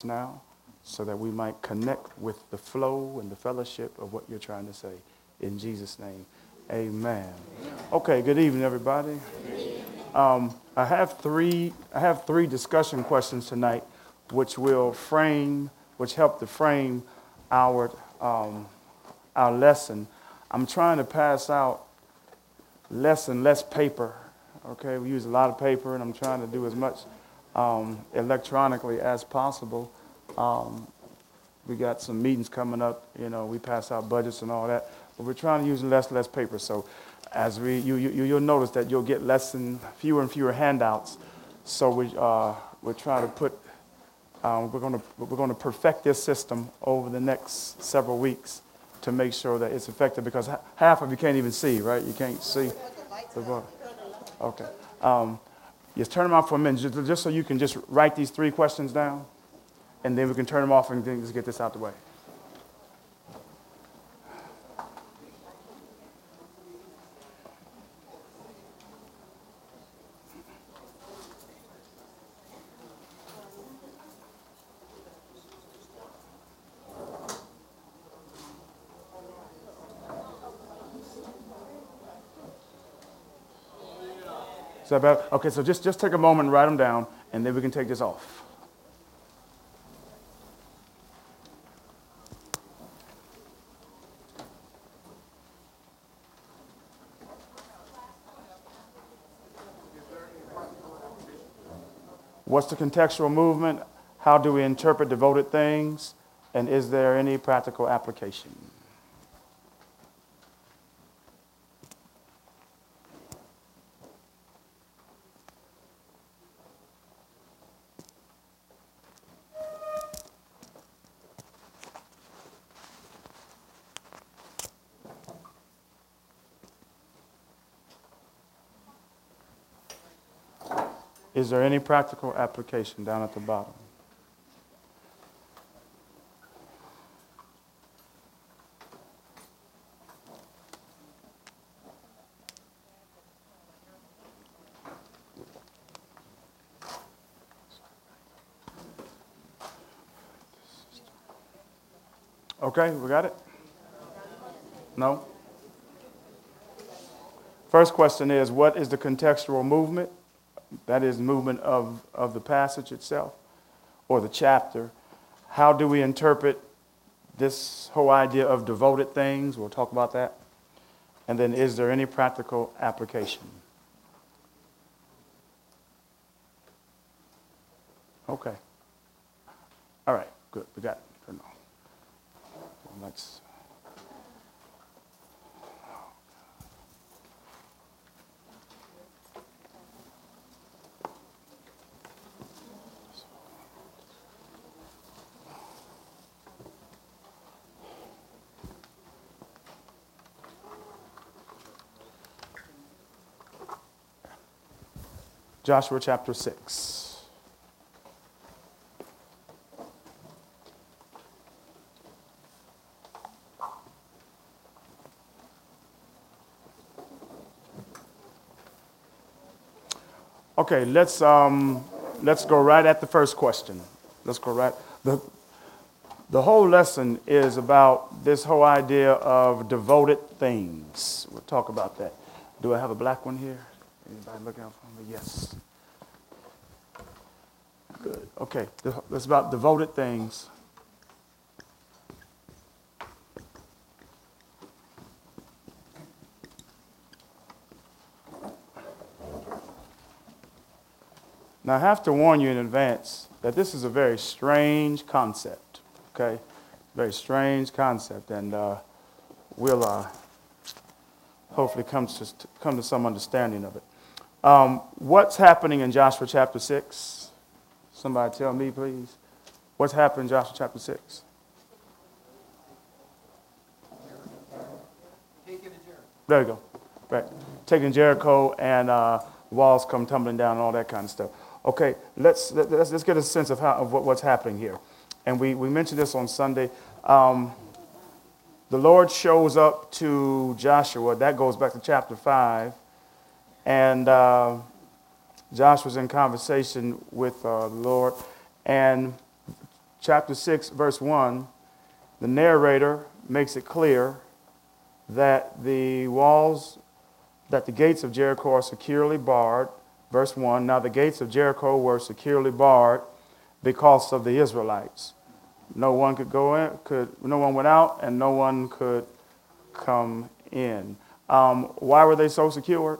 now so that we might connect with the flow and the fellowship of what you're trying to say. In Jesus' name, amen. Okay, good evening, everybody. I have three discussion questions tonight, which help to frame our lesson. I'm trying to pass out less paper. Okay, we use a lot of paper, and I'm trying to do as much electronically as possible. We got some meetings coming up. We pass out budgets and all that, but we're trying to use less paper. So, as you'll notice that you'll get fewer and fewer handouts. So we're trying to put. We're going to perfect this system over the next several weeks to make sure that it's effective, because half of you can't even see, right? You can't see the book. Okay. Just turn them off for a minute, just so you can just write these 3 questions down, and then we can turn them off and then just get this out the way. Is that better? Okay, so just take a moment and write them down, and then we can take this off. What's the contextual movement? How do we interpret devoted things? And is there any practical application? Is there any practical application down at the bottom? Okay, we got it? No? First question is, what is the contextual movement? That is movement of the passage itself or the chapter. How do we interpret this whole idea of devoted things? We'll talk about that. And then, is there any practical application? Okay. All right, good. We got it. Turn it on. Let's. Joshua chapter 6. Okay, let's go right at the first question. Let's go right. The whole lesson is about this whole idea of devoted things. We'll talk about that. Do I have a black one here? Anybody looking out for me? Yes. Good. Okay. It's about devoted things. Now, I have to warn you in advance that this is a very strange concept. Okay? Very strange concept. And we'll hopefully come to some understanding of it. What's happening in Joshua chapter 6? Somebody tell me, please. What's happening in Joshua chapter 6? There you go. Right. Taking Jericho, and walls come tumbling down and all that kind of stuff. Okay, let's get a sense of what's happening here. And we mentioned this on Sunday. The Lord shows up to Joshua. That goes back to chapter 5. And Joshua's in conversation with the Lord. And chapter 6, verse 1, the narrator makes it clear that the gates of Jericho are securely barred. Verse 1, now the gates of Jericho were securely barred because of the Israelites. No one could go in, no one went out, and no one could come in. Why were they so secure?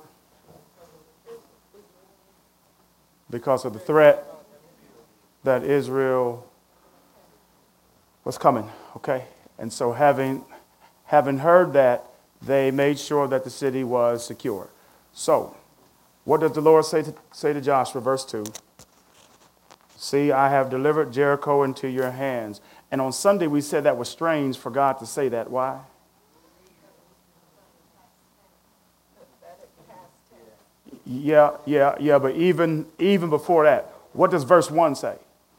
Because of the threat that Israel was coming, okay? And so having heard that, they made sure that the city was secure. So, what does the Lord say to Joshua, verse 2? See, I have delivered Jericho into your hands. And on Sunday, we said that was strange for God to say that. Why? Yeah, but even before that, what does verse 1 say?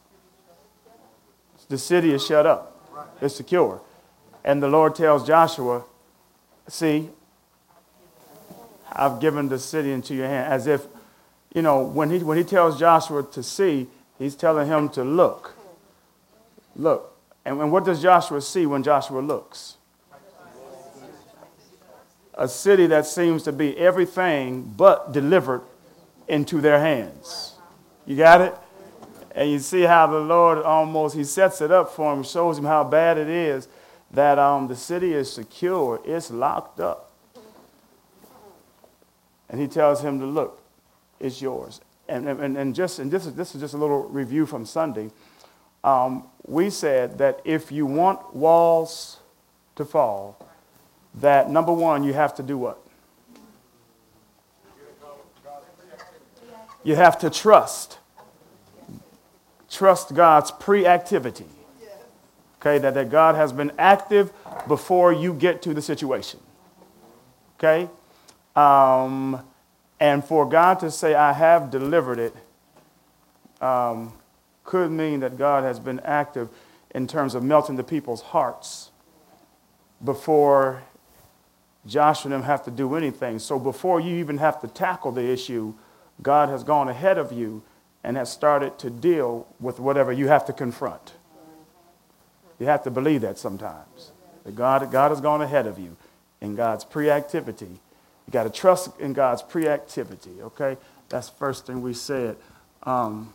The city is shut up. It's secure. And the Lord tells Joshua, see, I've given the city into your hand. As if, when he tells Joshua to see, he's telling him to look. Look. And what does Joshua see when Joshua looks? A city that seems to be everything but delivered into their hands. You got it? And you see how the Lord he sets it up for him, shows him how bad it is that the city is secure. It's locked up. And he tells him to look, it's yours. And this is just a little review from Sunday. We said that if you want walls to fall, that number one, you have to do what? You have to trust. Trust God's pre-activity. Okay, that God has been active before you get to the situation. Okay? And for God to say, I have delivered it, could mean that God has been active in terms of melting the people's hearts before Joshua and them have to do anything. So before you even have to tackle the issue, God has gone ahead of you and has started to deal with whatever you have to confront. You have to believe that sometimes. That God has gone ahead of you in God's pre-activity. You got to trust in God's pre-activity, okay? That's the first thing we said. And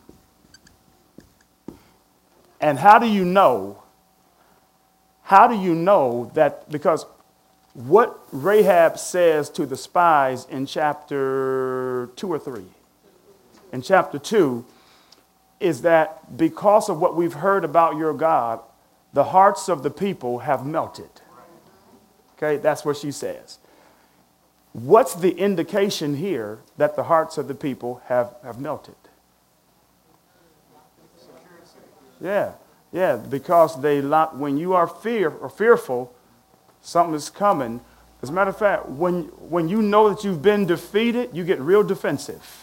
how do you know? How do you know that? Because what Rahab says to the spies in chapter 2 or 3, in chapter 2, is that because of what we've heard about your God, the hearts of the people have melted. Okay, that's what she says. What's the indication here that the hearts of the people have melted? Yeah, because when you are fearful, something is coming. As a matter of fact, when you know that you've been defeated, you get real defensive.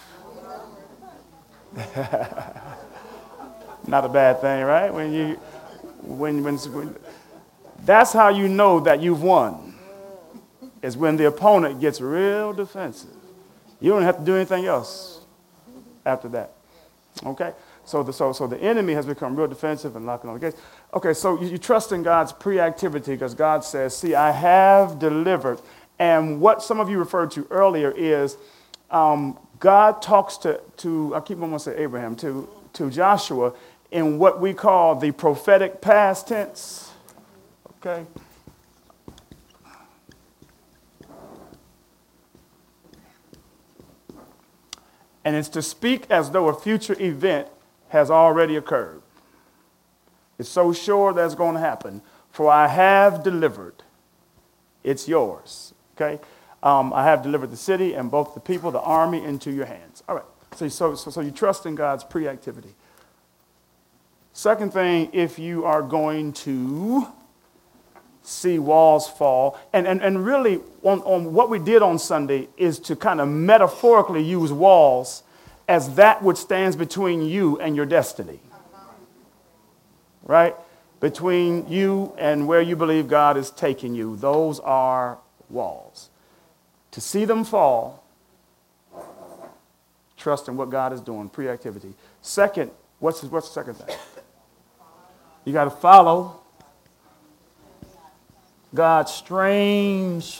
Not a bad thing, right? When that's how you know that you've won. Is when the opponent gets real defensive. You don't have to do anything else after that. Okay? So the enemy has become real defensive and knocking on the gates. Okay, so you trust in God's pre-activity because God says, see, I have delivered. And what some of you referred to earlier is God talks to I keep on going to say Abraham, to Joshua in what we call the prophetic past tense. Okay? And it's to speak as though a future event has already occurred. It's so sure that's going to happen. For I have delivered. It's yours. Okay? I have delivered the city and both the people, the army, into your hands. All right. So you trust in God's pre-activity. Second thing, if you are going to see walls fall, and really on what we did on Sunday is to kind of metaphorically use walls as that which stands between you and your destiny. Right? Between you and where you believe God is taking you. Those are walls. To see them fall, trust in what God is doing, pre-activity. Second, what's the second thing? You got to follow God's strange,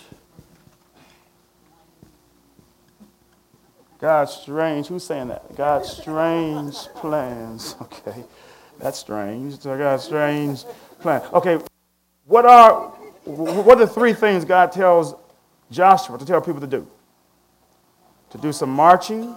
who's saying that? God's strange plans. Okay, that's strange. So God's strange plan. Okay, what are the three things God tells Joshua to tell people to do? To do some marching,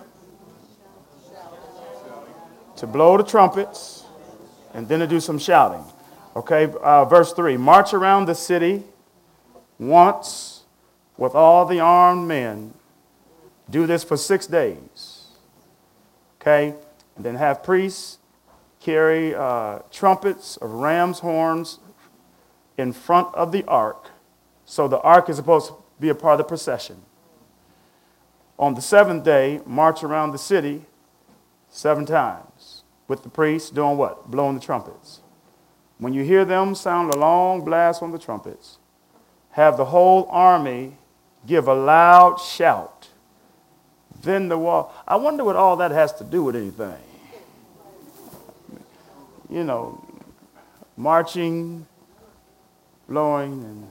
to blow the trumpets, and then to do some shouting. Okay, verse 3, march around the city once with all the armed men. Do this for 6 days. Okay, and then have priests carry trumpets of ram's horns in front of the ark. So the ark is supposed to be a part of the procession. On the 7th day, march around the city 7 times with the priests doing what? Blowing the trumpets. When you hear them sound a long blast on the trumpets, have the whole army give a loud shout. Then the wall. I wonder what all that has to do with anything. You know, marching, blowing, and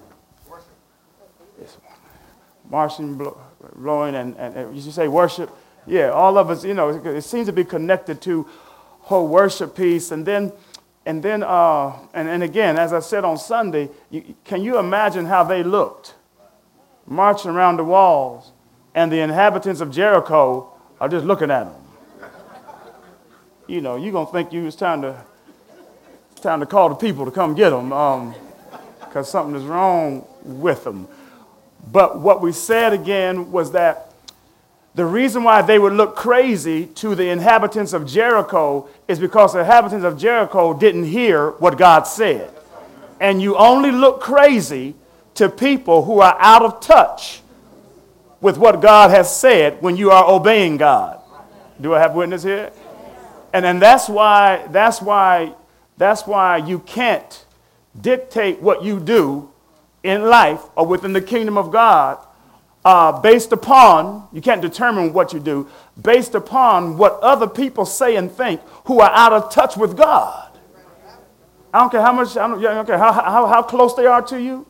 marching, blowing, and you say worship. Yeah, all of us, you know, it seems to be connected to whole worship piece. And then again, as I said on Sunday, can you imagine how they looked marching around the walls, and the inhabitants of Jericho are just looking at them? You know, you're going to think it's time to call the people to come get them because something is wrong with them. But what we said again was that the reason why they would look crazy to the inhabitants of Jericho is because the inhabitants of Jericho didn't hear what God said. And you only look crazy to people who are out of touch with what God has said when you are obeying God. Do I have witness here? And then that's why you can't dictate what you do in life or within the kingdom of God based upon, you can't determine what you do based upon what other people say and think who are out of touch with God. I don't care how much, I don't care how close they are to you,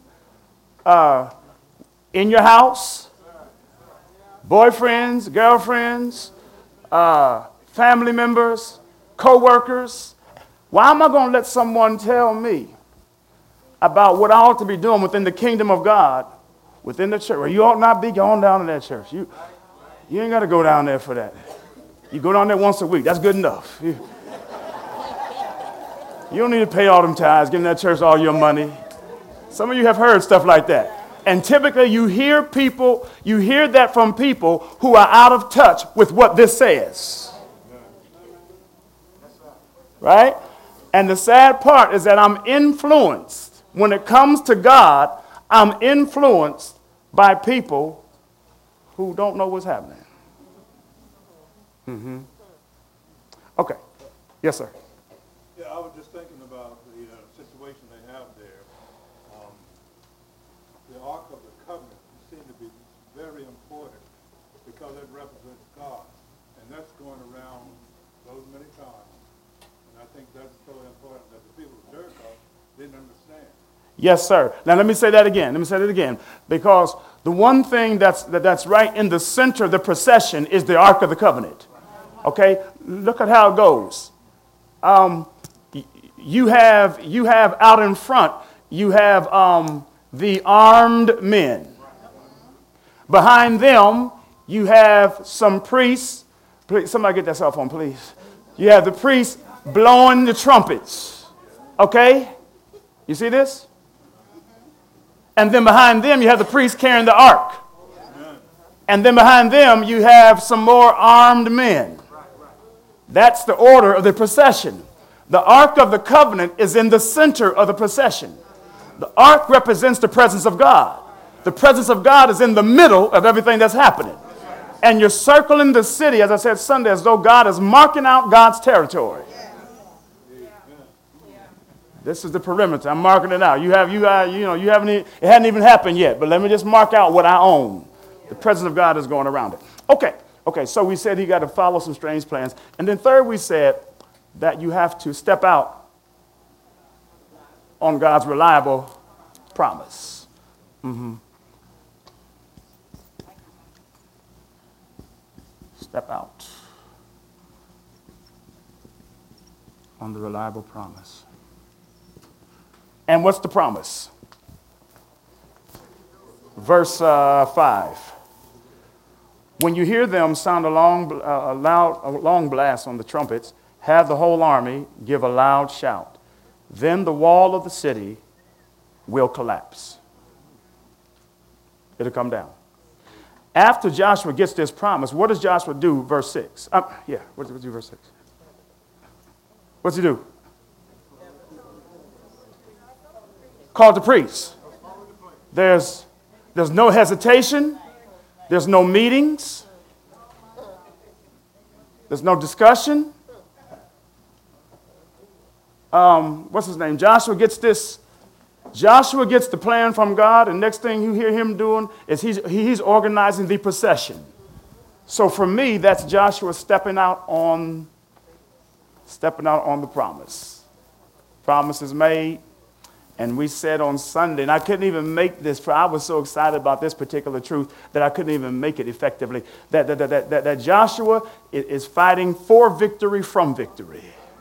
in your house, boyfriends, girlfriends, family members, co-workers. Why am I going to let someone tell me about what I ought to be doing within the kingdom of God, within the church? Well, you ought not be going down to that church. You ain't got to go down there for that. You go down there once a week. That's good enough. You don't need to pay all them tithes, giving that church all your money. Some of you have heard stuff like that. And typically you hear that from people who are out of touch with what this says. Right? And the sad part is that I'm influenced. When it comes to God, I'm influenced by people who don't know what's happening. Mm-hmm. Okay. Yes, sir. Yeah, I was just thinking about the situation they have there. The Ark of the Covenant seemed to be very important because it represents God. And that's going around those many times. And I think that's so important that the people of Jericho didn't understand. Yes, sir. Now, let me say that again. Because the one thing that's right in the center of the procession is the Ark of the Covenant. Okay? Look at how it goes. You have out in front, you have the armed men. Behind them, you have some priests. Please, somebody get that cell phone, please. You have the priests blowing the trumpets. Okay? You see this? And then behind them, you have the priests carrying the ark. And then behind them, you have some more armed men. That's the order of the procession. The Ark of the Covenant is in the center of the procession. The ark represents the presence of God. The presence of God is in the middle of everything that's happening. And you're circling the city, as I said Sunday, as though God is marking out God's territory. This is the perimeter. I'm marking it out. It hadn't even happened yet, but let me just mark out what I own. The presence of God is going around it. Okay, so we said he got to follow some strange plans. And then third, we said that you have to step out on God's reliable promise. Step out on the reliable promise. And what's the promise? Verse 5. When you hear them sound a long blast on the trumpets, have the whole army give a loud shout. Then the wall of the city will collapse. It'll come down. After Joshua gets this promise, what does Joshua do? Verse 6. What does he do? Verse 6. What's he do? Call the priests. There's no hesitation. There's no meetings. There's no discussion. What's his name? Joshua gets the plan from God, and next thing you hear him doing is he's organizing the procession. So for me, that's Joshua stepping out on the promise. Promise is made, and we said on Sunday, and I couldn't even make this. I was so excited about this particular truth that I couldn't even make it effectively. That Joshua is fighting for victory from victory.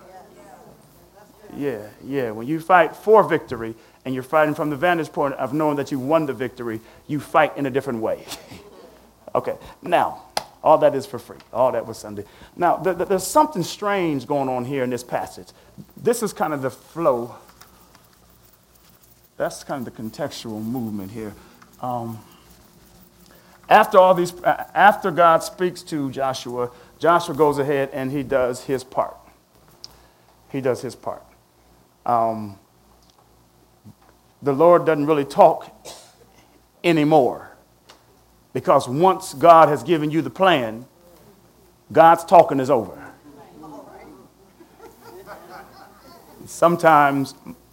Yeah. When you fight for victory and you're fighting from the vantage point of knowing that you won the victory, you fight in a different way. Okay, now, all that is for free. All that was Sunday. Now, there's something strange going on here in this passage. This is kind of the flow. That's kind of the contextual movement here. After God speaks to Joshua, Joshua goes ahead and he does his part. The Lord doesn't really talk anymore, because once God has given you the plan, God's talking is over. Sometimes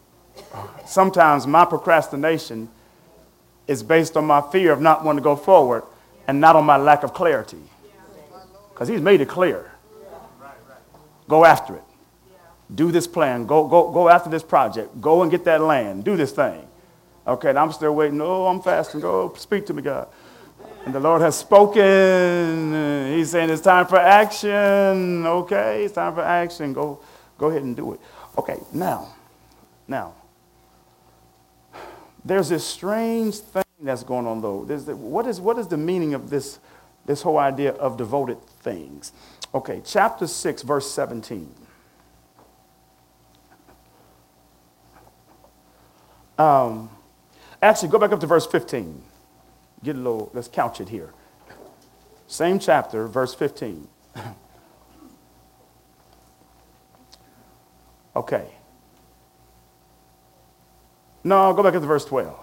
my procrastination is based on my fear of not wanting to go forward and not on my lack of clarity, because he's made it clear. Go after it. Do this plan. Go after this project. Go and get that land. Do this thing. Okay, and I'm still waiting. Oh, I'm fasting. Go speak to me, God. And the Lord has spoken. He's saying it's time for action. Okay, it's time for action. Go ahead and do it. Okay, now, there's this strange thing that's going on, though. What is the meaning of this whole idea of devoted things? Okay, chapter 6, verse 17. Actually, go back up to verse 15. Let's couch it here. Same chapter, verse 15. Okay. No, go back up to verse 12.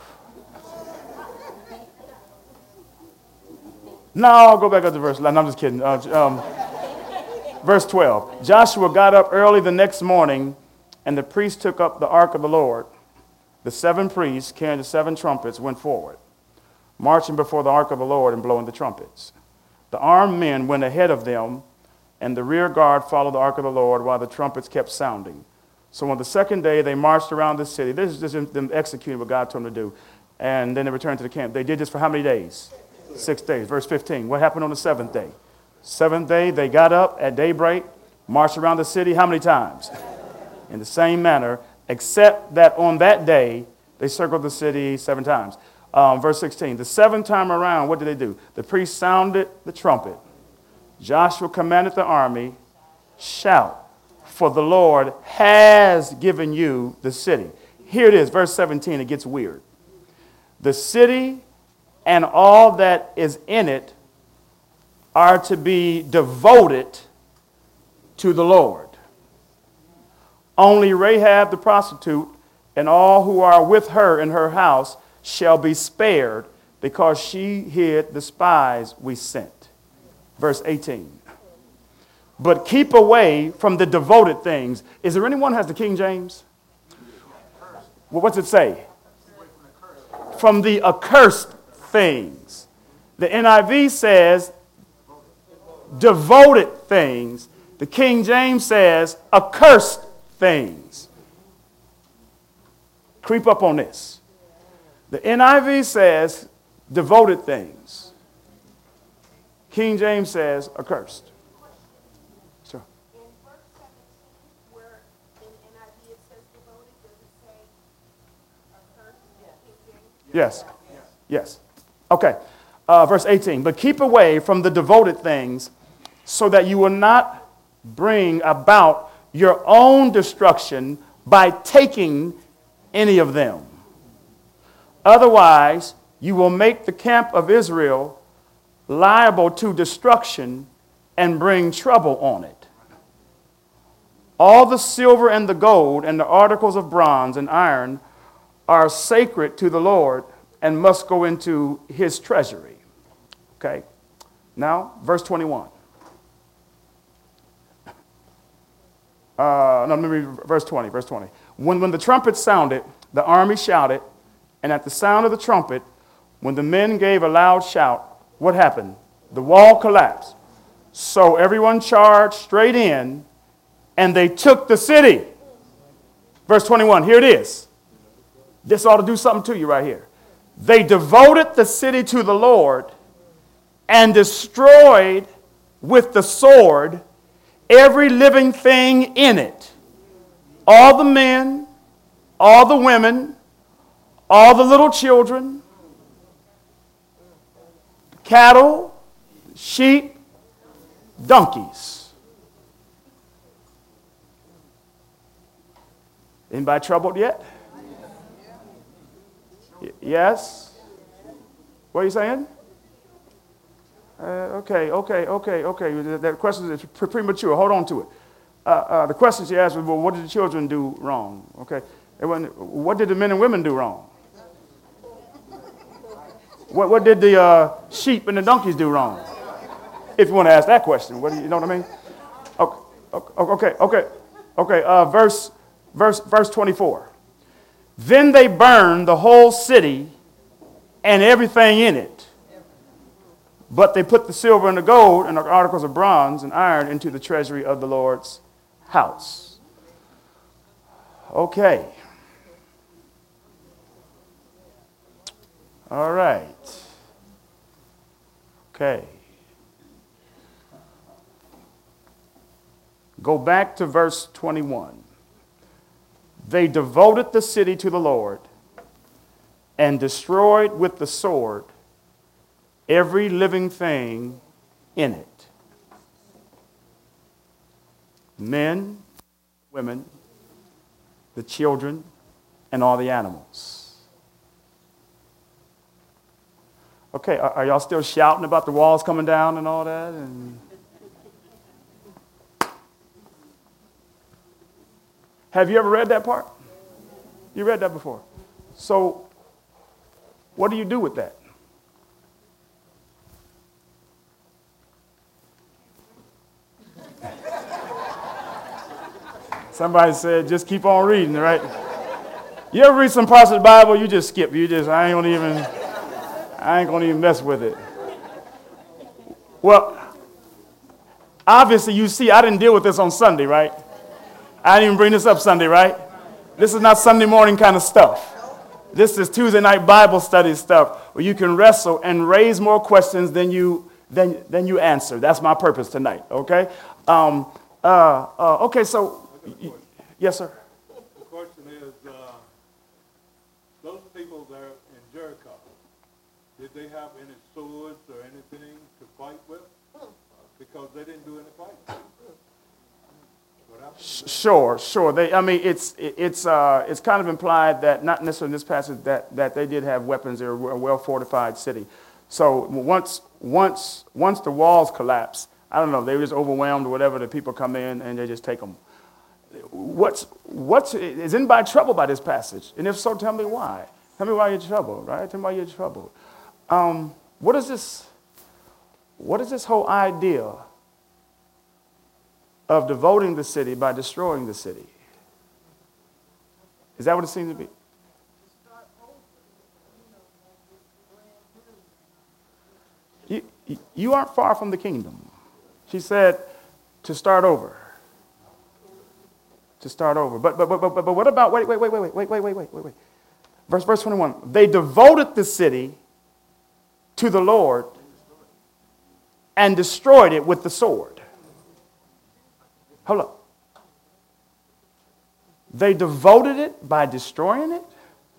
No, go back up to verse 11. No, I'm just kidding. Verse 12. Joshua got up early the next morning, and the priests took up the ark of the Lord. The 7 priests carrying the 7 trumpets went forward, marching before the ark of the Lord and blowing the trumpets. The armed men went ahead of them, and the rear guard followed the ark of the Lord while the trumpets kept sounding. So on the second day, they marched around the city. This is just them executing what God told them to do. And then they returned to the camp. They did this for how many days? 6 days. Verse 15. What happened on the 7th day? 7th day, they got up at daybreak, marched around the city how many times? In the same manner, except that on that day, they circled the city 7 times. Verse 16, the 7th time around, what did they do? The priest sounded the trumpet. Joshua commanded the army, shout, for the Lord has given you the city. Here it is, verse 17, it gets weird. The city and all that is in it are to be devoted to the Lord. Only Rahab the prostitute and all who are with her in her house shall be spared, because she hid the spies we sent. Verse 18. But keep away from the devoted things. Is there anyone who has the King James? Well, what's it say? From the accursed things. The NIV says devoted things. The King James says accursed things. creep up on this. The NIV says devoted things. King James says accursed. Sure. In verse 17, where in NIV it says devoted, does it say accursed in King James? Yes. Yes. Okay. Verse 18. But keep away from the devoted things so that you will not bring about your own destruction by taking any of them. Otherwise, you will make the camp of Israel liable to destruction and bring trouble on it. All the silver and the gold and the articles of bronze and iron are sacred to the Lord and must go into his treasury. Okay. Now, verse 21. Let me read verse 20. Verse 20. When the trumpet sounded, the army shouted, and at the sound of the trumpet, when the men gave a loud shout, what happened? The wall collapsed. So everyone charged straight in, and they took the city. Verse 21, here it is. This ought to do something to you right here. They devoted the city to the Lord and destroyed with the sword every living thing in it. All the men, all the women, all the little children, cattle, sheep, donkeys. Anybody troubled yet? Yes? What are you saying? Okay. That question is premature. Hold on to it. The question she asked was, well, what did the children do wrong? Okay. What did the men and women do wrong? What did the sheep and the donkeys do wrong? If you want to ask that question, you know what I mean? Okay. Verse 24. Then they burned the whole city and everything in it. But they put the silver and the gold and the articles of bronze and iron into the treasury of the Lord's house. Okay. All right. Okay. Go back to verse 21. They devoted the city to the Lord and destroyed with the sword every living thing in it. Men, women, the children, and all the animals. Okay, are y'all still shouting about the walls coming down and all that? Have you ever read that part? You read that before. So, what do you do with that? Somebody said, just keep on reading, right? You ever read some parts of the Bible, you just skip. I ain't gonna even mess with it. Well, obviously you see, I didn't deal with this on Sunday, right? I didn't even bring this up Sunday, right? This is not Sunday morning kind of stuff. This is Tuesday night Bible study stuff where you can wrestle and raise more questions than you answer. That's my purpose tonight, okay? Okay, so, yes, sir. The question is, those people there in Jericho, did they have any swords or anything to fight with? Because they didn't do any fighting. Sure. It's kind of implied that, not necessarily in this passage, that they did have weapons. They were a well-fortified city. So once the walls collapse, I don't know, they were just overwhelmed or whatever, the people come in and they just take them. Is anybody troubled by this passage? And if so, tell me why. Tell me why you're troubled, right? Tell me why you're troubled. What is this whole idea of devoting the city by destroying the city? Is that what it seems to be? You aren't far from the kingdom. She said to start over. To start over. But what about, wait. Verse 21. They devoted the city to the Lord and destroyed it with the sword. Hold up. They devoted it by destroying it?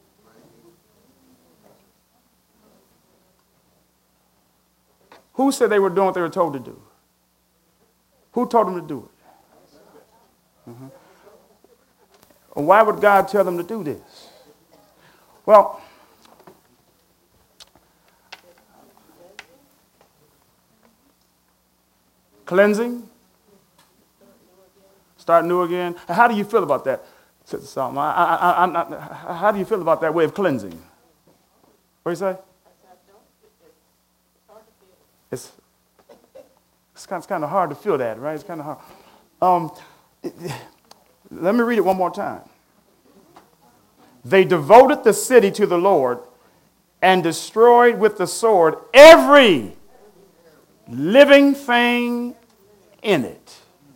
Who said they were doing what they were told to do? Who told them to do it? Why would God tell them to do this? Well, cleansing, start new again. How do you feel about that? How do you feel about that way of cleansing? What do you say? It's kind of hard to feel that, right? It's kind of hard. Let me read it one more time. They devoted the city to the Lord and destroyed with the sword every living thing in it.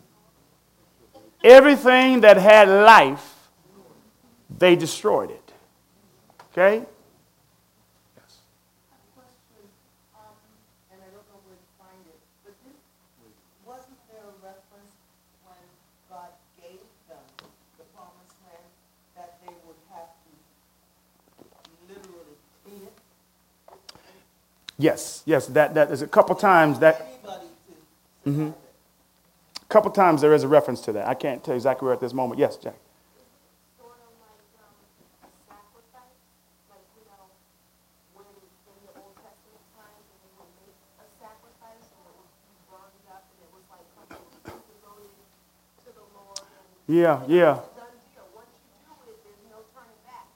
Everything that had life, they destroyed it. Okay? Yes. And I don't know where to find it, but wasn't there a reference when God gave them the promised land that they would have to literally clean it? Yes, that is a couple times that. Anybody to survive it. A couple times there is a reference to that. I can't tell exactly where at this moment. Yes, Jack. Sort of like a sacrifice, like, when in the Old Testament times, when they would make a sacrifice and it would be burned up and it was like something devoted to the Lord. And Yeah. it's a done deal. Once you do it, there's no turning back.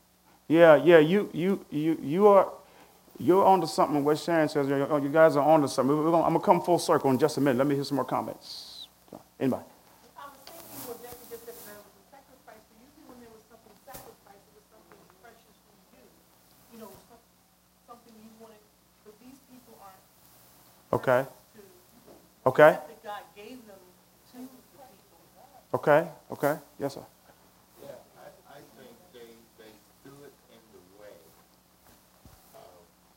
You're onto something. What Sharon says, you guys are onto something. I'm gonna come full circle in just a minute. Let me hear some more comments. Anybody? I was thinking what Jackie just said, that it was a sacrifice, but usually when there was something sacrificed, it was something precious for you. Something you wanted, but these people aren't. Okay. To Okay. that God gave them to the people. Okay. Yes, sir. Yeah, I think they stood in the way of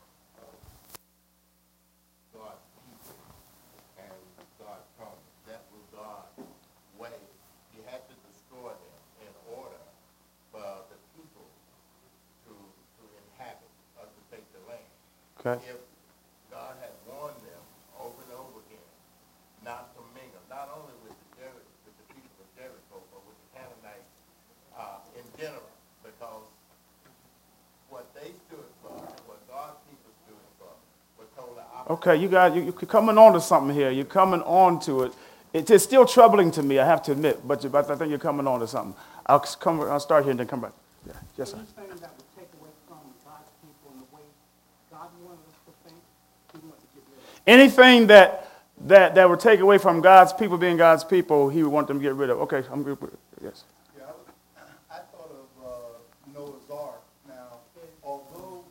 God's people and God's promise. That was God's way. He had to destroy them in order for the people to inhabit or to take the land. Okay. If God had warned them over and over again not to mingle, not only with the people of Jericho, but with the Canaanites in general, because what they stood for, what God's people stood for, was totally opposite. Okay, you guys, you're coming on to something here. You're coming on to it. It's still troubling to me, I have to admit, but I think you're coming on to something. I'll start here and then come back. Yeah. Yes, sir. Anything that would take away from God's people and the way God wanted us to think, he wanted to get rid of. Anything that would take away from God's people being God's people, he would want them to get rid of. Okay, I'm good with it. Yes. Yeah, I thought of Noah's Ark. Now, although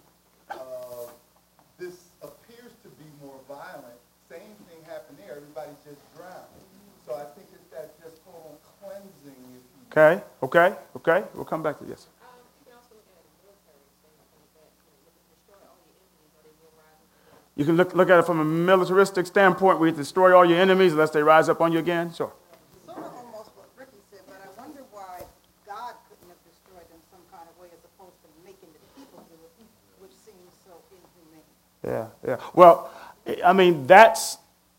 this appears to be more violent, same thing happened there. Everybody just drowned. So I think it's that just total cleansing. If you Okay. We'll come back to this. You can also look at it military, destroy all your enemies or they will rise up. You can look at it from a militaristic standpoint. We destroy all your enemies unless they rise up on you again. Sure. Sort of almost what Ricky said, but I wonder why God couldn't have destroyed them some kind of way as opposed to making the people do it, which seems so inhumane. Yeah. Well, I mean, that's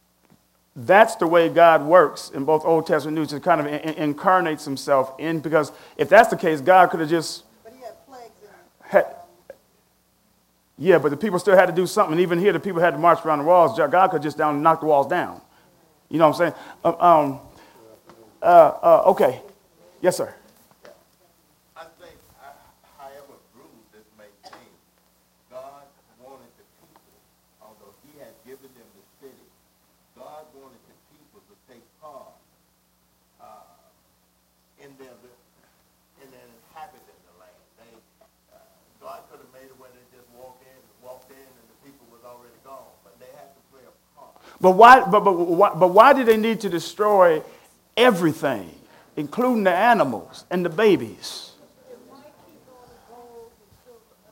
the way God works in both Old Testament and New Testament. Kind of incarnates himself in, because if that's the case, God could have just But he had plagues had, yeah, but the people still had to do something. Even here, the people had to march around the walls. God could just knock the walls down. You know what I'm saying? Okay. Yes, sir. I think, however brutal this may seem, God wanted the people, although he had given them the city, God wanted the people to take part in their inhabiting the land. God could have made it where they just walked in, and the people was already gone, but they had to play a part. But why did they need to destroy everything, including the animals and the babies?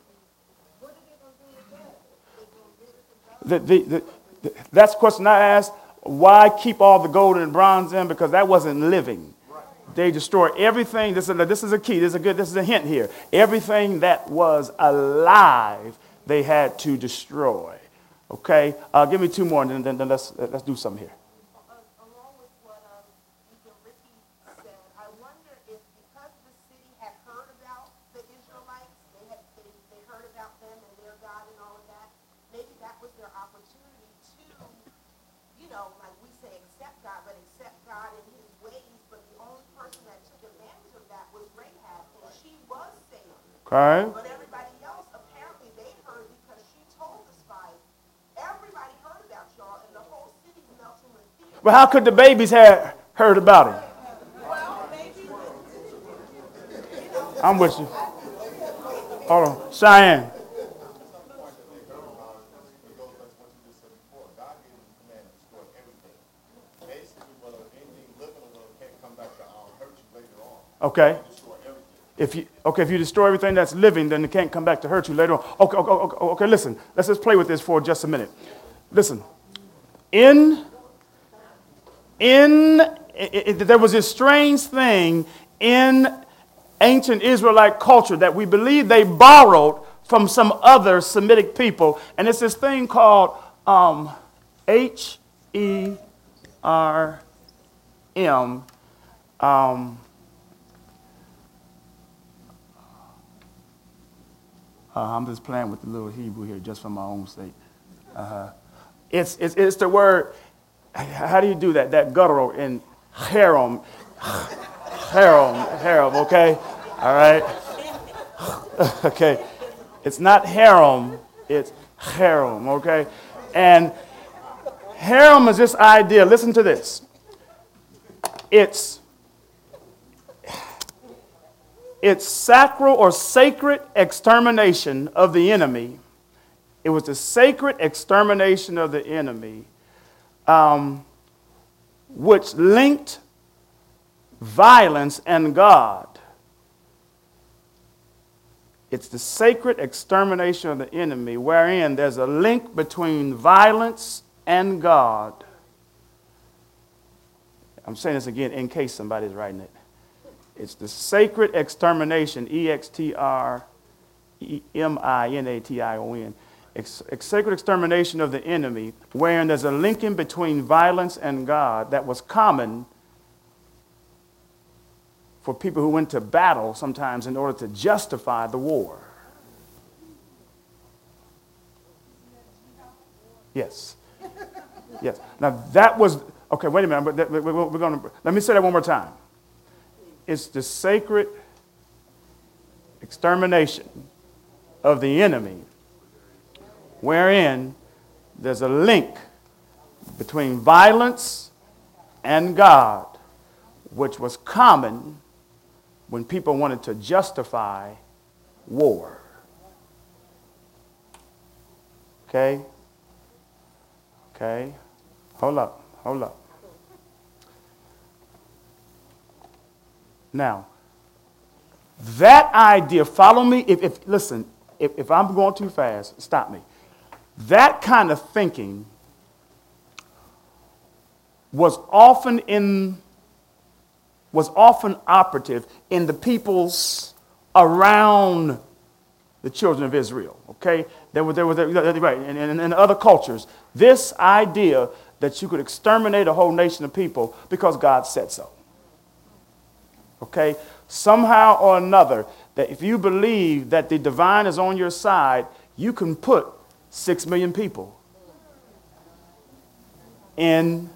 That's the question I asked. Why keep all the gold and bronze in? Because that wasn't living. They destroy everything. This is a key. This is a hint here. Everything that was alive, they had to destroy. Okay? Give me two more, and then let's do something here. Along with what Deacon Ricky said, I wonder if because the city had heard about the Israelites, they heard about them and their God and all of that, maybe that was their opportunity to, like we say, accept God, but accept God in his ways. But the only person that took advantage of that was Rahab, and she was saved. Okay? But everybody else, apparently they heard because she told the spies. Everybody heard about y'all, and the whole city's melting with fear. But how could the babies have heard about it? Well, maybe, I'm with you. Hold on. Cheyenne. Okay. If you destroy everything that's living, then it can't come back to hurt you later on. Okay, listen. Let's just play with this for just a minute. Listen. There was this strange thing in ancient Israelite culture that we believe they borrowed from some other Semitic people, and it's this thing called HERM. I'm just playing with the little Hebrew here just for my own sake. It's the word, how do you do that? That guttural in harem, okay? All right? Okay. It's not harem, it's harem, okay? And harem is this idea, listen to this. It's sacral or sacred extermination of the enemy. It was the sacred extermination of the enemy, which linked violence and God. It's the sacred extermination of the enemy, wherein there's a link between violence and God. I'm saying this again in case somebody's writing it. It's the sacred extermination, extermination, sacred extermination of the enemy, wherein there's a linking between violence and God that was common for people who went to battle sometimes in order to justify the war. Yes. Yes. Now that was, okay, wait a minute, but we're going to, let me say that one more time. It's the sacred extermination of the enemy, wherein there's a link between violence and God, which was common when people wanted to justify war. Okay? Okay? Hold up. Now, that idea, follow me, listen, if I'm going too fast, stop me. That kind of thinking was often operative in the peoples around the children of Israel, okay? There was right, and in other cultures, this idea that you could exterminate a whole nation of people because God said so. Okay? Somehow or another, that if you believe that the divine is on your side, you can put 6 million people in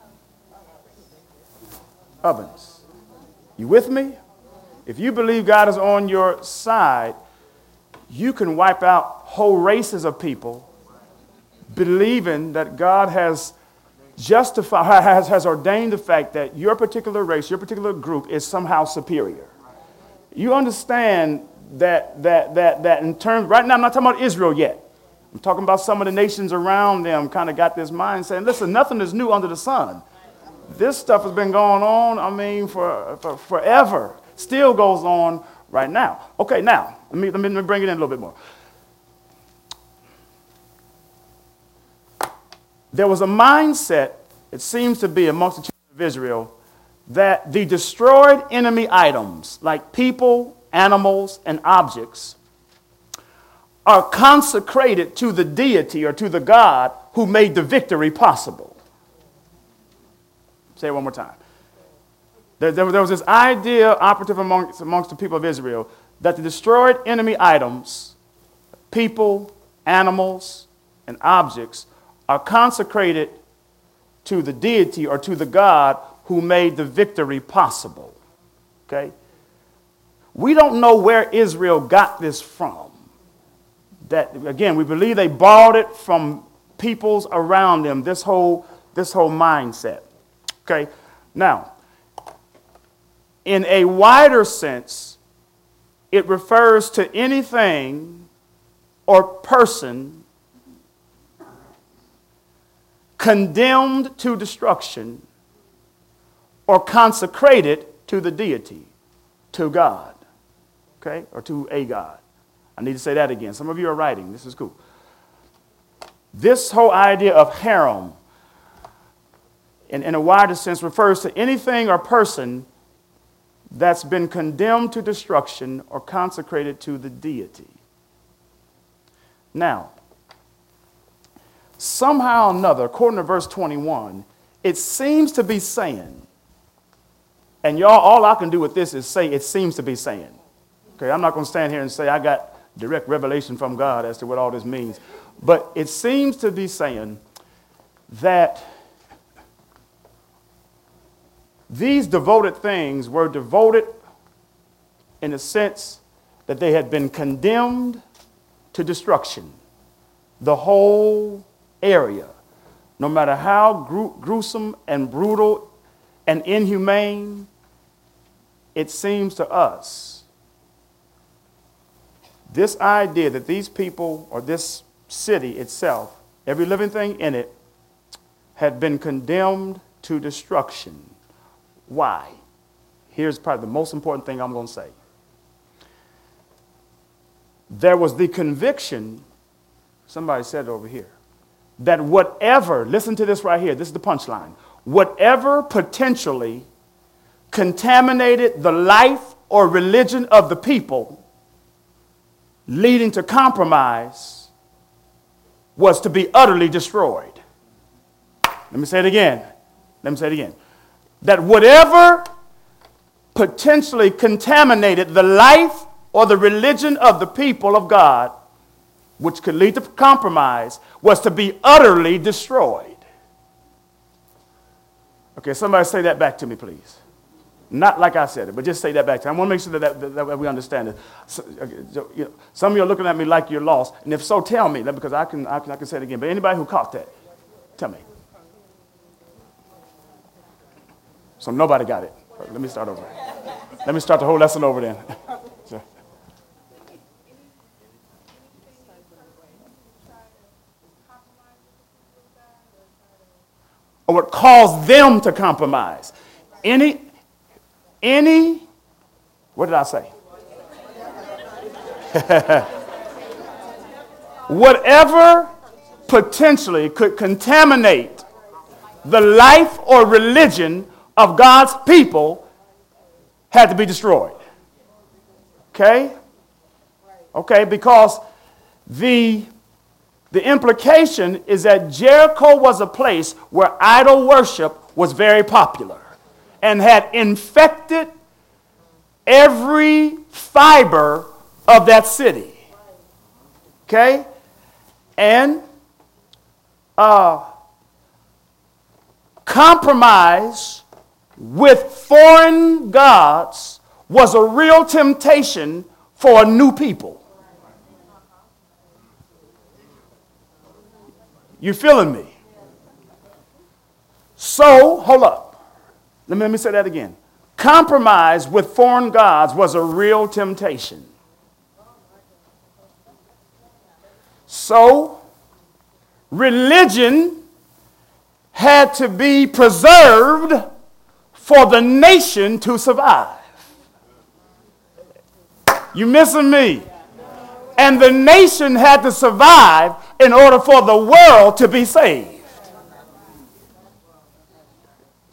ovens. You with me? If you believe God is on your side, you can wipe out whole races of people believing that God has has ordained the fact that your particular race, your particular group is somehow superior. You understand that in terms, right now I'm not talking about Israel yet. I'm talking about some of the nations around them kind of got this mind saying, listen, nothing is new under the sun. This stuff has been going on, for forever. Still goes on right now. Okay, now, let me bring it in a little bit more. there was a mindset, it seems to be amongst the children of Israel, that the destroyed enemy items, like people, animals, and objects, are consecrated to the deity or to the God who made the victory possible. Say it one more time. There was this idea operative amongst the people of Israel that the destroyed enemy items, people, animals, and objects are consecrated to the deity or to the God who made the victory possible. Okay? We don't know where Israel got this from. That, again, we believe they borrowed it from peoples around them, this whole mindset. Okay? Now, in a wider sense, it refers to anything or person condemned to destruction or consecrated to the deity, to God, okay, or to a God. I need to say that again. Some of you are writing. This is cool. This whole idea of harem, in a wider sense, refers to anything or person that's been condemned to destruction or consecrated to the deity. Now, somehow or another, according to verse 21, it seems to be saying, and y'all, all I can do with this is say it seems to be saying. Okay, I'm not going to stand here and say I got direct revelation from God as to what all this means. But it seems to be saying that these devoted things were devoted in the sense that they had been condemned to destruction. The whole area, no matter how gruesome and brutal and inhumane it seems to us, this idea that these people or this city itself, every living thing in it, had been condemned to destruction. Why? Here's probably the most important thing I'm going to say. There was the conviction, somebody said it over here, that whatever, listen to this right here, this is the punchline, whatever potentially contaminated the life or religion of the people, leading to compromise, was to be utterly destroyed. Let me say it again. That whatever potentially contaminated the life or the religion of the people of God, which could lead to compromise, was to be utterly destroyed. Okay, somebody say that back to me, please. Not like I said it, but just say that back to me. I want to make sure that we understand it. So, some of you are looking at me like you're lost, and if so, tell me, because I can say it again. But anybody who caught that, tell me. So nobody got it. Let me start over. Let me start the whole lesson over then. Or what caused them to compromise. Any, what did I say? Whatever potentially could contaminate the life or religion of God's people had to be destroyed. Okay? Okay, because the implication is that Jericho was a place where idol worship was very popular and had infected every fiber of that city. Okay? And compromise with foreign gods was a real temptation for a new people. You feeling me? So, hold up. Let me say that again. Compromise with foreign gods was a real temptation. So, religion had to be preserved for the nation to survive. You missing me? And the nation had to survive in order for the world to be saved.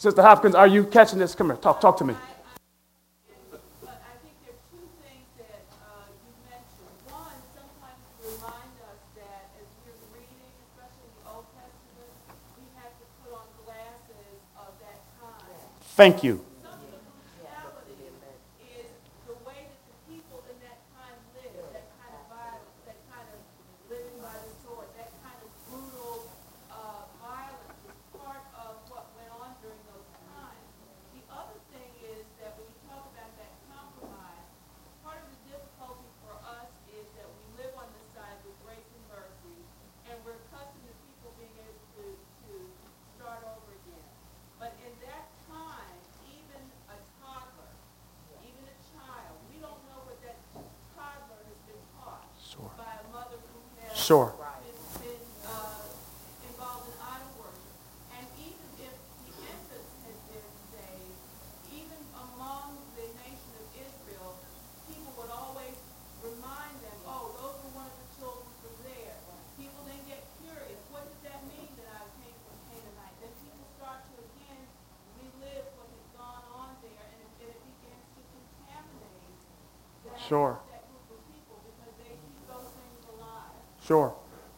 Sister Hopkins, are you catching this? Come here, talk to me. But I think there are two things that you mentioned. One, sometimes you remind us that as we're reading, especially the Old Testament, we have to put on glasses of that time. Thank you. Some of the brutality is the way that the people in that time lived, that kind of violence, that kind of living by the sword, that kind of brutal violence was part of what went on during those times. The other thing is that when you talk about that compromise, part of the difficulty for us is that we live on this side with grace and mercy, and we're accustomed to people being able to start over again. But in that time, even a toddler, even a child, we don't know what that toddler has been taught by a mother who has Sure. been involved in idol worship. And even if the infants had been saved, even among the nation of Israel, people would always remind them, oh, those were one of the children from there. People then get curious, what does that mean that I came from Canaanite? Then people start to again relive what has gone on there, and it begins to contaminate Sure. that group of people because they keep those things alive. Sure.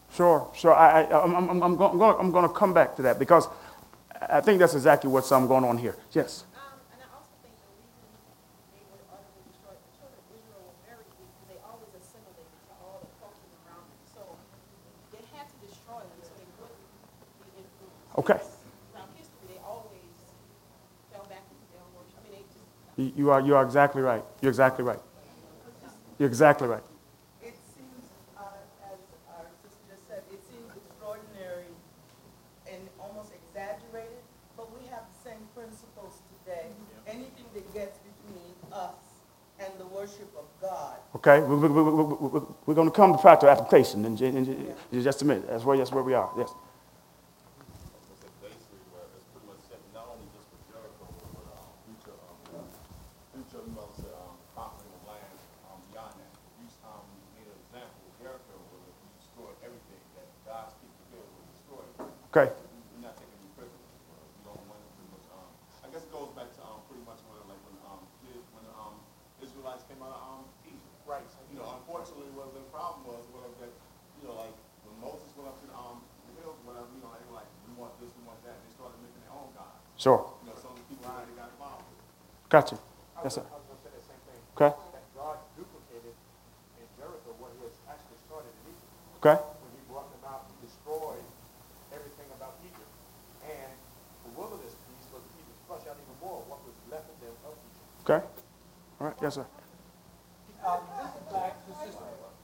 I'm going to come back to that because I think that's exactly what's going on here. Yes. And I also think the reason they were utterly destroyed, the children of Israel were very weak because they always assimilated to all the cultures around them. So they had to destroy them so they wouldn't be influenced. Okay. Throughout history, they always fell back into their own worship. I mean, they just You are exactly right. You're exactly right. You're exactly right. It seems, as our sister just said, it seems extraordinary and almost exaggerated, but we have the same principles today. Anything that gets between us and the worship of God. Okay. We're going to come to practical application in just a minute. That's where we are. Yes. Basically, where it's pretty much said not only just for Jericho, but future, you know, said conquering the land beyond that. You made an example of Jericho where you destroyed everything that God's people did was destroyed. Okay. We're not taking any prisoners. We don't want to pretty much. I guess it goes back to pretty much when Israelites came out of Egypt. Right. You know, unfortunately, what the problem was that like when Moses went up to the hills, whatever, they were like, we want this, we want that. They started making their own gods. Sure. Some of the people already got involved. Gotcha. Yes, sir. I was going to say the same thing. Okay. That God duplicated in Jericho what he has actually started in Egypt. Okay. When he brought them out, he destroyed everything about Egypt. And the wilderness piece was to even flush out even more what was left of them of Egypt. Okay. All right. Yes, sir. This is back to Sister.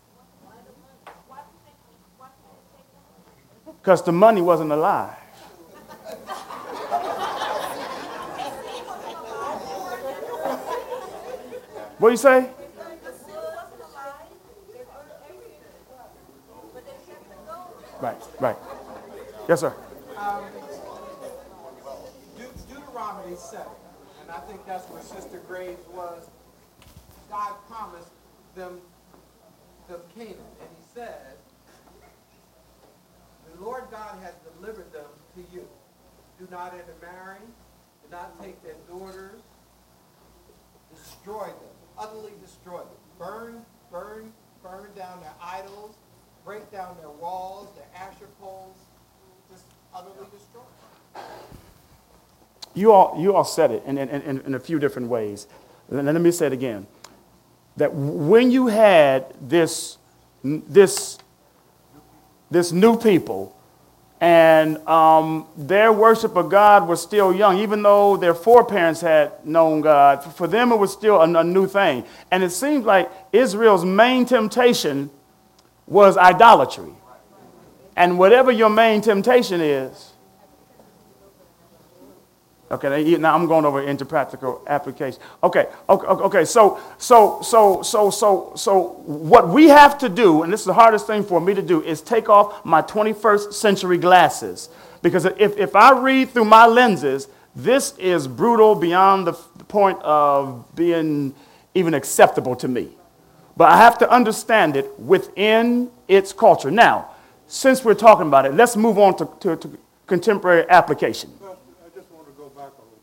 Because the money wasn't alive. What do you say? Right. Yes, sir. Deuteronomy 7, and I think that's where Sister Graves was. God promised them Canaan, and he said, the Lord God has delivered them to you. Do not intermarry, do not take their daughters, destroy them, utterly destroy them. Burn down their idols, break down their walls, their Asher poles, just utterly destroy them. You all said it in a few different ways. Let me say it again. That when you had this new people, and their worship of God was still young, even though their foreparents had known God. For them, it was still a new thing. And it seems like Israel's main temptation was idolatry. And whatever your main temptation is, okay, now I'm going over into practical application. Okay. So what we have to do, and this is the hardest thing for me to do, is take off my 21st century glasses. Because if I read through my lenses, this is brutal beyond the point of being even acceptable to me. But I have to understand it within its culture. Now, since we're talking about it, let's move on to contemporary application. Well, I just want to go back a little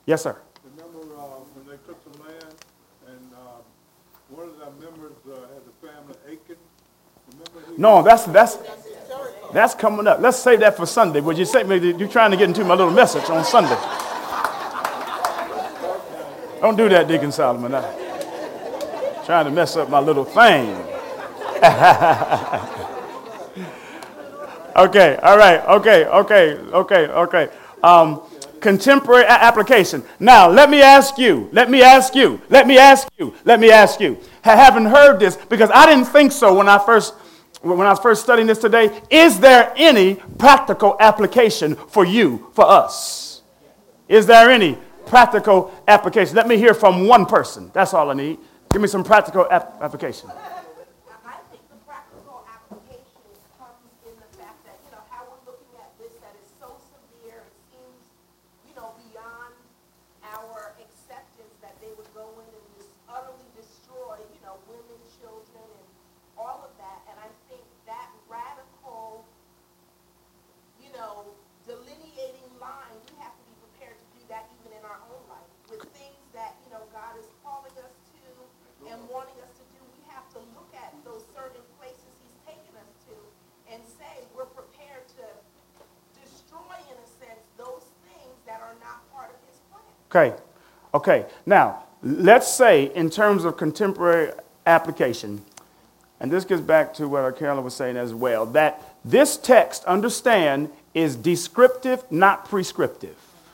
Yes, sir. Remember when they took the land and one of their members had the family Achan? Remember he No, that's coming up. Let's save that for Sunday. Would you say you're trying to get into my little message on Sunday? Don't do that, Deacon Solomon. Trying to mess up my little thing. Okay, all right, okay. Contemporary application. Now, let me ask you. Haven't heard this because I didn't think so when I was first studying this today. Is there any practical application for you, for us? Is there any practical application? Let me hear from one person. That's all I need. Give me some practical application. I think the practical application comes in the fact that, how we're looking at this, that is so severe, it seems, beyond our acceptance that they would go in and just utterly destroy, women, children, and all of that. And I think that radical, delineating line, we have to be prepared to do that even in our own life. With things that, God is calling us to and wanting us to do, we have to look at those certain places he's taken us to and say we're prepared to destroy, in a sense, those things that are not part of his plan. Okay. Now, let's say in terms of contemporary application, and this gets back to what Carolyn was saying as well, that this text, understand, is descriptive, not prescriptive.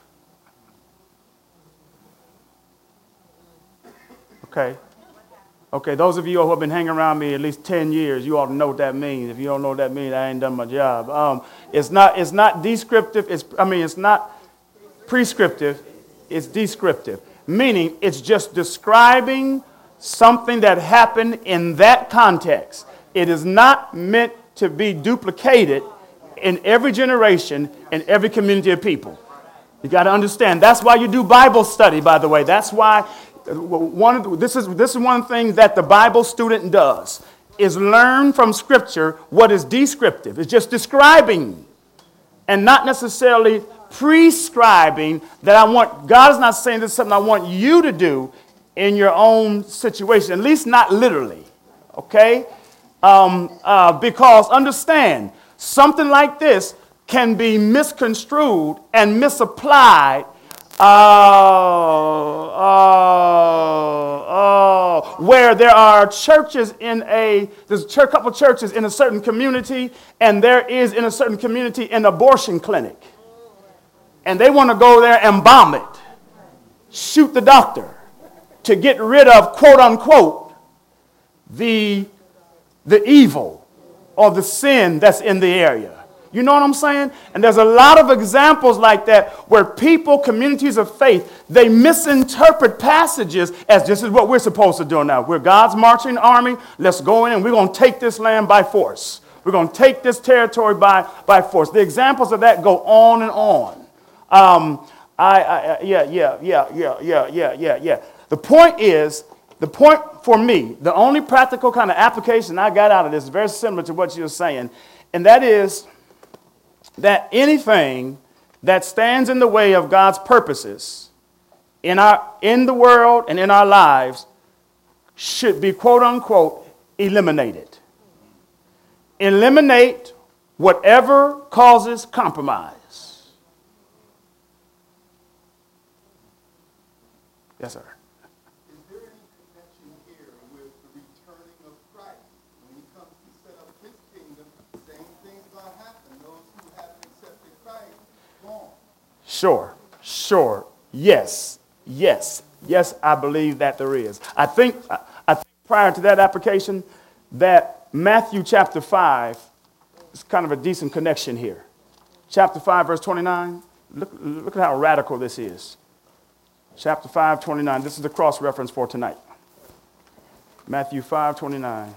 Okay, those of you who have been hanging around me at least 10 years, you ought to know what that means. If you don't know what that means, I ain't done my job. It's not descriptive, it's not prescriptive, it's descriptive. Meaning it's just describing something that happened in that context. It is not meant to be duplicated in every generation, in every community of people. You got to understand. That's why you do Bible study, by the way. That's why this is one of the things that the Bible student does, is learn from Scripture what is descriptive. It's just describing and not necessarily prescribing that I want. God is not saying this is something I want you to do in your own situation, at least not literally, okay? Because understand, something like this can be misconstrued and misapplied where there are churches there's a couple churches in a certain community, and there is in a certain community an abortion clinic. And they want to go there and bomb it, shoot the doctor, to get rid of, quote unquote, the evil or the sin that's in the area. You know what I'm saying? And there's a lot of examples like that where people, communities of faith, they misinterpret passages as this is what we're supposed to do now. We're God's marching army. Let's go in and we're going to take this land by force. We're going to take this territory by force. The examples of that go on and on. The point for me, the only practical kind of application I got out of this is very similar to what you're saying, and that is that anything that stands in the way of God's purposes in the world and in our lives should be, quote unquote, eliminated. Eliminate whatever causes compromise. Yes, sir. Is there any connection here with the returning of Christ? When he comes to set up his kingdom, same thing's going to happen. Those who haven't accepted Christ, gone. Sure. Yes, I believe that there is. I think prior to that application, that Matthew chapter 5 is kind of a decent connection here. Chapter 5, verse 29. Look at how radical this is. Chapter 5:29. This is the cross reference for tonight. Matthew 5:29.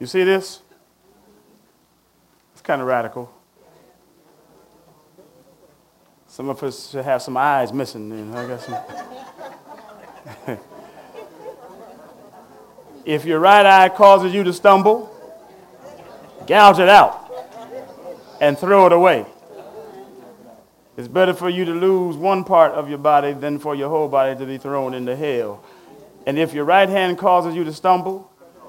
You see this? It's kind of radical. Some of us should have some eyes missing. I got some. If your right eye causes you to stumble, gouge it out and throw it away. It's better for you to lose one part of your body than for your whole body to be thrown into hell. And if your right hand causes you to stumble,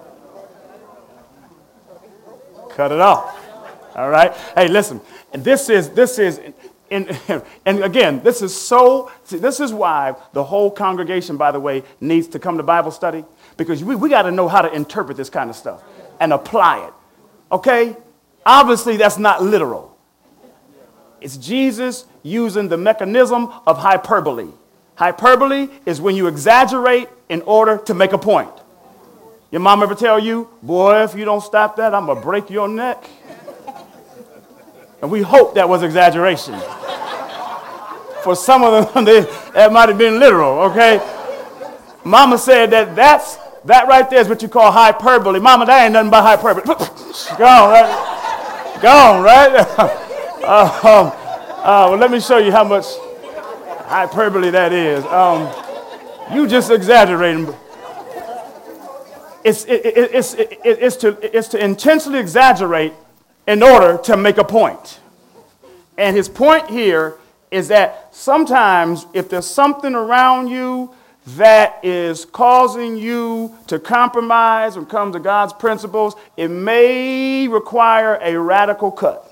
cut it off. All right? Hey, listen. And this is, and again, this is why the whole congregation, by the way, needs to come to Bible study, because we got to know how to interpret this kind of stuff and apply it. Okay? Obviously, that's not literal. It's Jesus using the mechanism of hyperbole. Hyperbole is when you exaggerate in order to make a point. Your mom ever tell you, boy, if you don't stop that, I'm going to break your neck? And we hope that was exaggeration. For some of them, that might have been literal, okay? Mama said that right there is what you call hyperbole. Mama, that ain't nothing but hyperbole. Gone, right? Gone, right? Well, let me show you how much hyperbole that is. You just exaggerating. It's to intentionally exaggerate in order to make a point. And his point here is that sometimes if there's something around you that is causing you to compromise when it comes to God's principles, it may require a radical cut.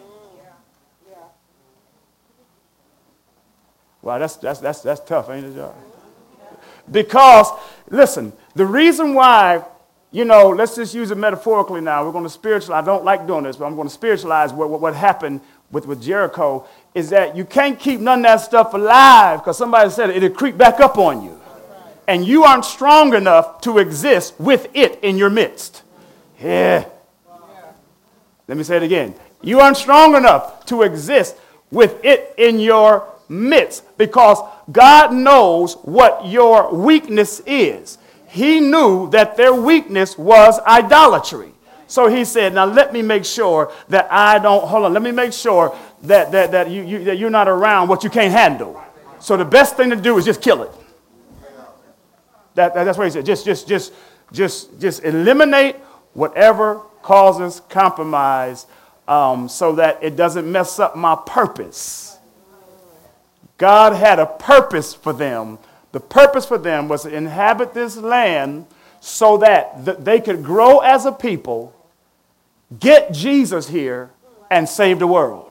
Wow, that's tough, ain't it, y'all? Because, listen, the reason why, let's just use it metaphorically now. We're going to spiritualize. I don't like doing this, but I'm going to spiritualize what happened with Jericho, is that you can't keep none of that stuff alive because somebody said it'll creep back up on you. And you aren't strong enough to exist with it in your midst. Yeah. Let me say it again. You aren't strong enough to exist with it in your midst because God knows what your weakness is. He knew that their weakness was idolatry. So he said, now let me make sure that let me make sure that you're not around what you can't handle. So the best thing to do is just kill it. That's what he said. Just eliminate whatever causes compromise so that it doesn't mess up my purpose. God had a purpose for them. The purpose for them was to inhabit this land so that they could grow as a people, get Jesus here, and save the world.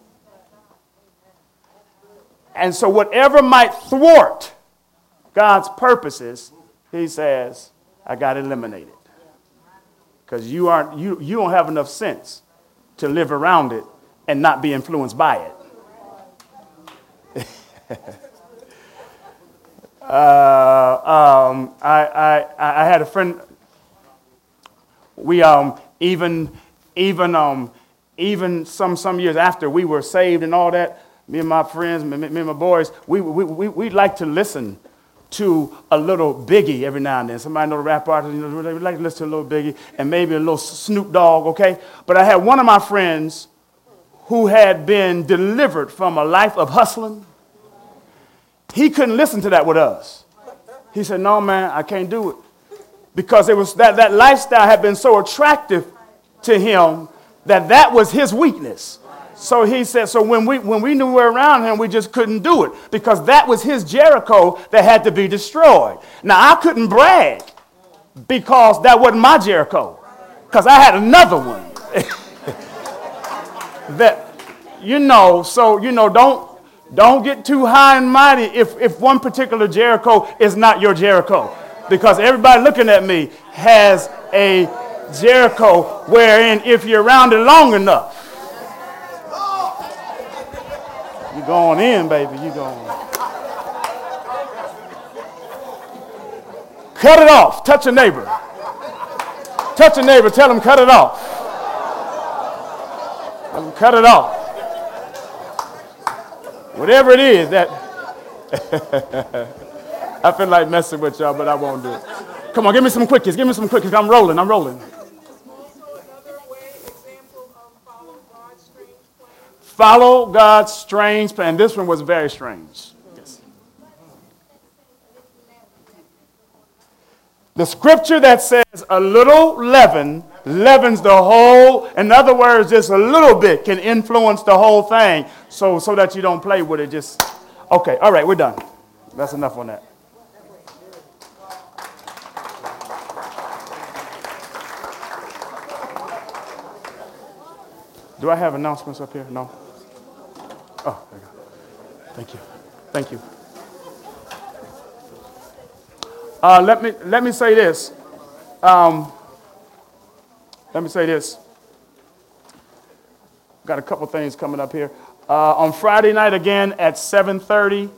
And so whatever might thwart God's purposes, he says, I got to eliminate it. Because you don't have enough sense to live around it and not be influenced by it. I had a friend. We even some years after we were saved and all that, me and my friends, me and my boys, we like to listen to a little Biggie every now and then. Somebody know the rap artist, we like to listen to a little Biggie and maybe a little Snoop Dogg, okay? But I had one of my friends who had been delivered from a life of hustling. He couldn't listen to that with us. He said, no, man, I can't do it. Because it was that lifestyle had been so attractive to him that was his weakness. So he said, so when we knew we were around him, we just couldn't do it because that was his Jericho that had to be destroyed. Now, I couldn't brag because that wasn't my Jericho because I had another one. Don't get too high and mighty if one particular Jericho is not your Jericho because everybody looking at me has a Jericho wherein if you're around it long enough, you're going in, baby. You're going. Cut it off. Touch a neighbor. Touch a neighbor. Tell them cut it off. Tell them cut it off. Whatever it is that I feel like messing with y'all, but I won't do it. Come on, give me some quickies. Give me some quickies. I'm rolling. Follow God's strange plan. This one was very strange. Yes. The scripture that says a little leaven leavens the whole. In other words, just a little bit can influence the whole thing. So that you don't play with it. Just okay. All right, we're done. That's enough on that. Do I have announcements up here? No. Oh, there you go. Thank you. Thank you. Let me say this. Got a couple things coming up here. On Friday night again at 7:30,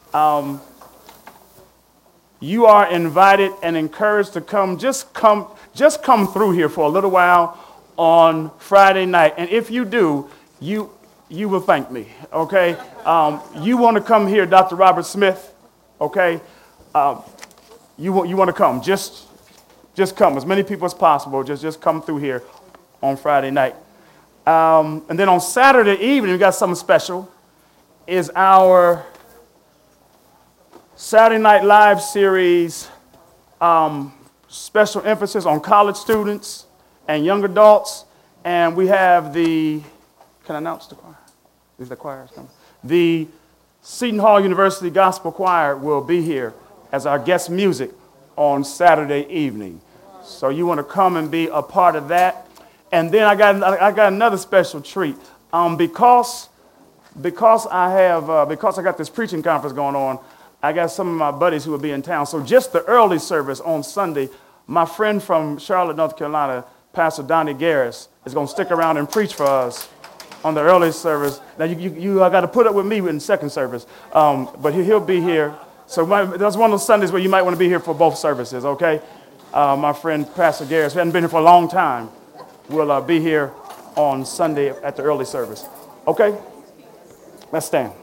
you are invited and encouraged to come. Just come through here for a little while on Friday night. And if you do, you will thank me, okay? You want to come here, Dr. Robert Smith, okay? You want to come. Just come. As many people as possible. Just come through here on Friday night. And then on Saturday evening, we got something special. Is our Saturday Night Live series, special emphasis on college students and young adults. And we have can I announce the choir? Is the choir coming? The Seton Hall University Gospel Choir will be here as our guest music on Saturday evening. So you want to come and be a part of that. And then I got another special treat. Because I got this preaching conference going on, I got some of my buddies who will be in town. So just the early service on Sunday, my friend from Charlotte, North Carolina, Pastor Donnie Garris, is going to stick around and preach for us on the early service. Now you got to put up with me in second service, but he'll be here. So that's one of those Sundays where you might want to be here for both services, okay? My friend Pastor Garris, who hasn't been here for a long time, will be here on Sunday at the early service. Okay? Let's stand.